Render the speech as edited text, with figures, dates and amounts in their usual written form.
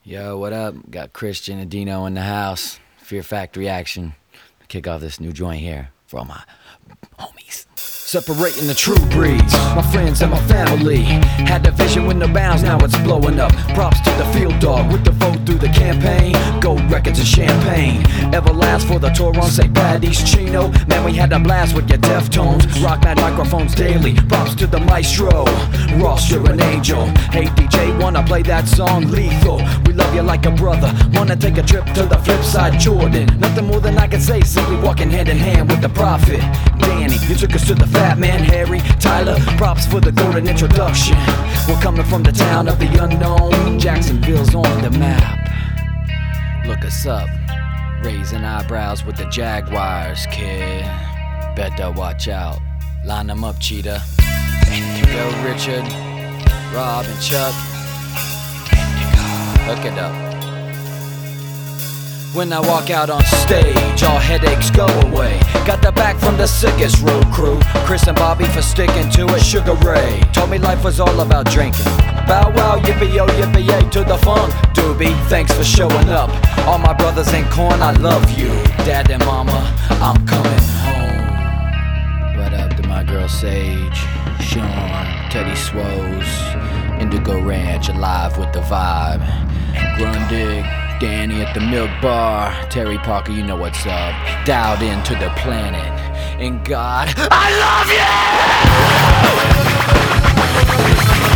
Yo, what up? Got Christian and Dino in the house. Fear Factory action. Kick off this new joint here for all my homies. Separating the true breeds, my friends and my family. Had the vision with no bounds, now it's blowing up. Props to the field dog with the vote through the campaign. Gold records and champagne. Everlast for the tour on St. Paddy's Chino. Man, we had a blast with your Deftones. Rock mad microphones daily. Props to the maestro. Ross, you're an angel. Hey DJ, wanna play that song? Lethal. We love you like a brother. Wanna take a trip to the flip side, Jordan. Nothing more than I can say, simply walking hand in hand with the prophet. Danny, you took us to the Fat Man, Harry, Tyler, props for the golden introduction. We're coming from the town of the unknown. Jacksonville's on the map. Look us up, raising eyebrows with the Jaguars, kid. Better watch out, line them up, Cheetah. Yo, Richard, Rob, and Chuck, hook it up. When I walk out on stage, all headaches go away. Got the back from the sickest road crew. Chris and Bobby for sticking to it. Sugar Ray told me life was all about drinking. Bow wow, yippee-yo, yippee-yay to the funk. Doobie, thanks for showing up. All my brothers in corn, I love you. Dad and mama, I'm coming home. What up to my girl Sage, Sean, Teddy Swoes, Indigo Ranch, alive with the vibe. Grundig, Danny at the Milk Bar, Terry Parker, you know what's up. Dialed into the planet. And God, I love you!